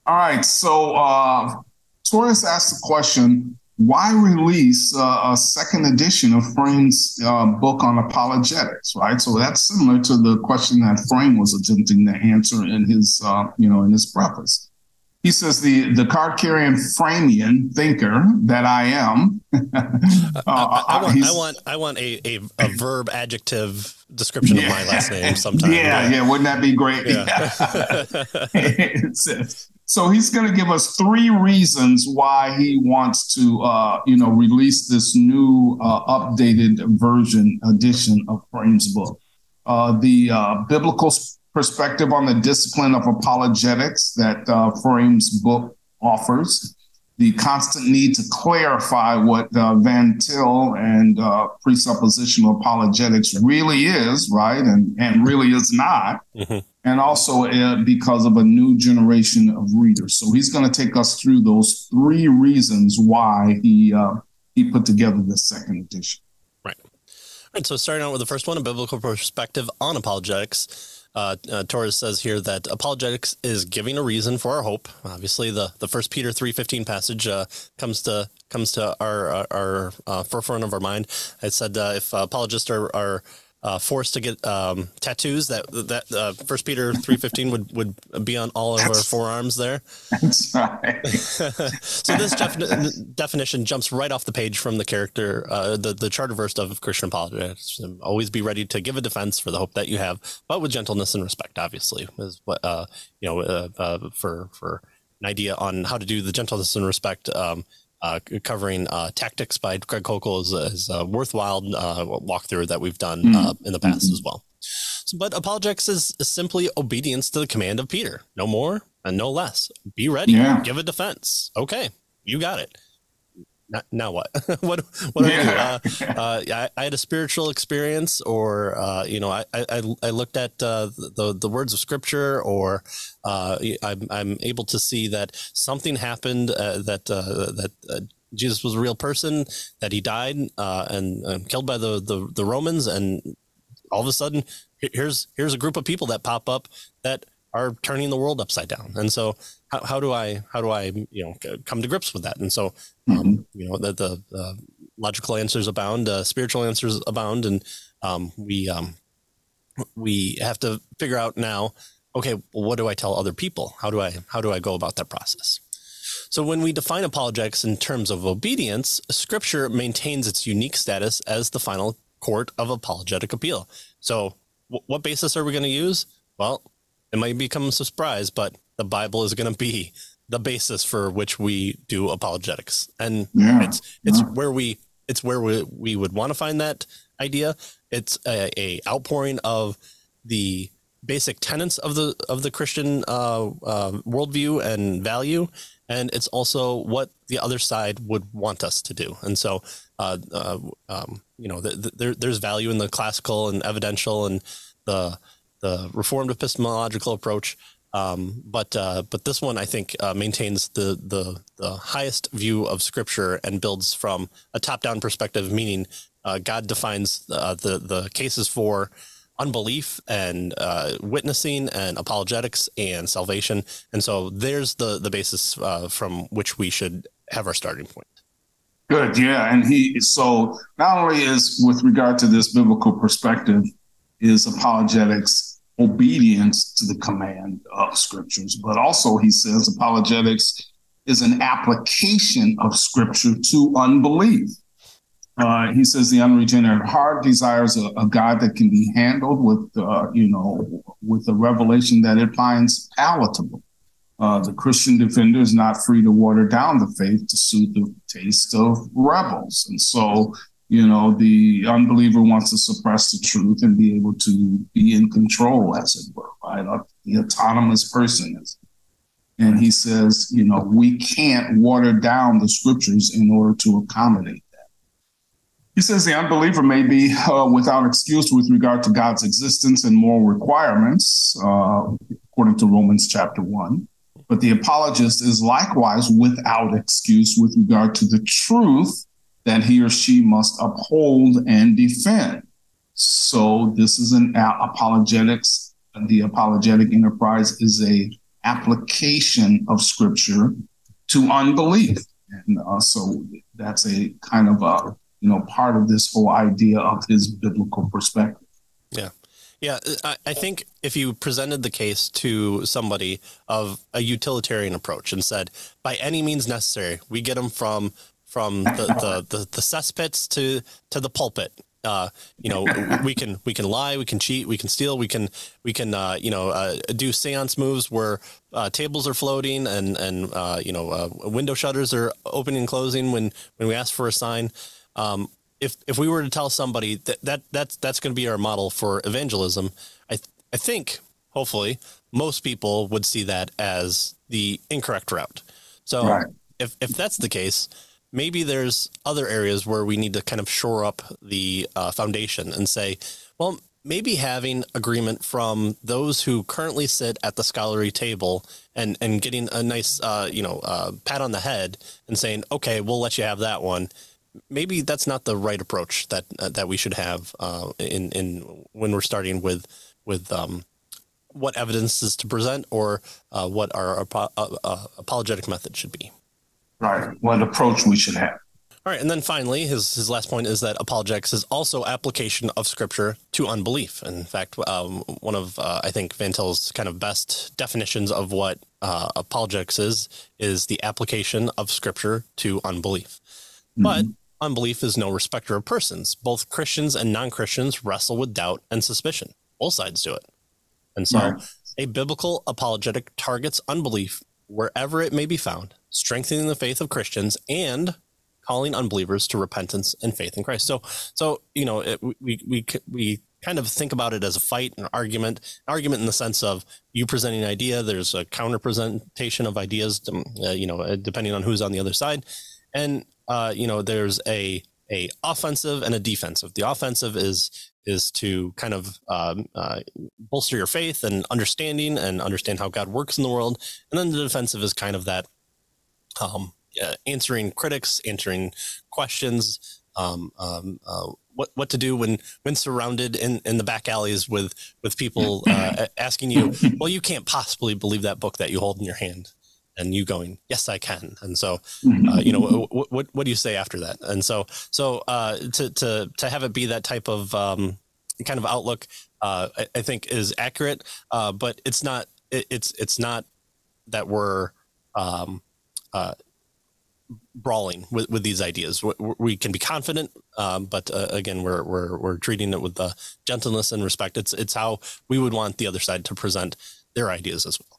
All right. So Torres asked the question, why release a second edition of Frame's book on apologetics, right? So that's similar to the question that Frame was attempting to answer in his, in his preface. He says the card carrying Framian thinker that I am. I want a verb adjective description of my last name sometime. Yeah. Wouldn't that be great? Yeah. So he's going to give us three reasons why he wants to, release this new updated version edition of Frame's book. The biblical perspective on the discipline of apologetics that Frame's book offers, the constant need to clarify what Van Til and presuppositional apologetics really is, right, and really is not, and also because of a new generation of readers. So he's going to take us through those three reasons why he put together the second edition. Right. And so starting out with the first one, a biblical perspective on apologetics. Torres says here that apologetics is giving a reason for our hope. Obviously, the 1 Peter 3:15 passage comes to our forefront of our mind. It said if apologists are forced to get tattoos, that 1 Peter 3:15 would be on all of our forearms there. That's right. So this definition jumps right off the page from the character, the charter verse of Christian apologetics. Always be ready to give a defense for the hope that you have, but with gentleness and respect. Obviously, is what for an idea on how to do the gentleness and respect. Covering Tactics by Greg Koukl is a worthwhile walkthrough that we've done in the past as well. So, but apologetics is simply obedience to the command of Peter. No more and no less. Be ready. Yeah. Give a defense. Okay, you got it. Now what? what do I do? I had a spiritual experience, or I looked at the words of Scripture, or I'm able to see that something happened, that Jesus was a real person, that he died and killed by the Romans, and all of a sudden here's a group of people that pop up that are turning the world upside down. And so how do I come to grips with that? And so the logical answers abound, spiritual answers abound, and we have to figure out now, okay, well, what do I tell other people? How do I go about that process? So when we define apologetics in terms of obedience, Scripture maintains its unique status as the final court of apologetic appeal. So what basis are we going to use? Well, it might become a surprise, but the Bible is going to be the basis for which we do apologetics. And it's where we would want to find that idea. It's a outpouring of the basic tenets of the Christian worldview and value. And it's also what the other side would want us to do. And so, there's value in the classical and evidential and the Reformed epistemological approach. But this one, I think, maintains the highest view of Scripture and builds from a top-down perspective, meaning God defines the cases for unbelief and witnessing and apologetics and salvation. And so there's the basis from which we should have our starting point. Good. Yeah. And so not only is with regard to this biblical perspective is apologetics obedience to the command of Scriptures, but also he says apologetics is an application of Scripture to unbelief. He says the unregenerate heart desires a God that can be handled with a revelation that it finds palatable. The Christian defender is not free to water down the faith to suit the taste of rebels. And so, the unbeliever wants to suppress the truth and be able to be in control, as it were, right? The autonomous person is. And he says, we can't water down the Scriptures in order to accommodate that. He says the unbeliever may be without excuse with regard to God's existence and moral requirements, according to Romans chapter 1. But the apologist is likewise without excuse with regard to the truth that he or she must uphold and defend. So this is an apologetics. The apologetic enterprise is a application of Scripture to unbelief. And so that's a kind of a, part of this whole idea of his biblical perspective. Yeah. Yeah. I think if you presented the case to somebody of a utilitarian approach and said, by any means necessary, we get them from the cesspits to the pulpit. We can lie, we can cheat, we can steal, we can do seance moves where tables are floating and window shutters are opening and closing when we ask for a sign. If we were to tell somebody that's going to be our model for evangelism, I think hopefully most people would see that as the incorrect route. So right. if that's the case, maybe there's other areas where we need to kind of shore up the foundation and say, well, maybe having agreement from those who currently sit at the scholarly table and getting a nice, pat on the head and saying, okay, we'll let you have that one. Maybe that's not the right approach that we should have in when we're starting with what evidence is to present or what our apologetic method should be. Right. What approach we should have. All right. And then finally, his last point is that apologetics is also application of Scripture to unbelief. In fact, one of, I think, Van Til's kind of best definitions of what apologetics is the application of Scripture to unbelief. Mm-hmm. But unbelief is no respecter of persons. Both Christians and non-Christians wrestle with doubt and suspicion. Both sides do it. And so a biblical apologetic targets unbelief wherever it may be found, strengthening the faith of Christians and calling unbelievers to repentance and faith in Christ. So we kind of think about it as a fight, an argument in the sense of you presenting an idea. There's a counter presentation of ideas, depending on who's on the other side. And, there's a offensive and a defensive. The offensive is to kind of bolster your faith and understanding and understand how God works in the world. And then the defensive is kind of that answering critics, answering questions, what to do when surrounded in the back alleys with people asking you, well, you can't possibly believe that book that you hold in your hand. And you going, yes, I can. And so, what do you say after that? And so to have it be that type of kind of outlook, I think is accurate. But it's not that we're brawling with these ideas. We can be confident, but again, we're treating it with the gentleness and respect. It's how we would want the other side to present their ideas as well.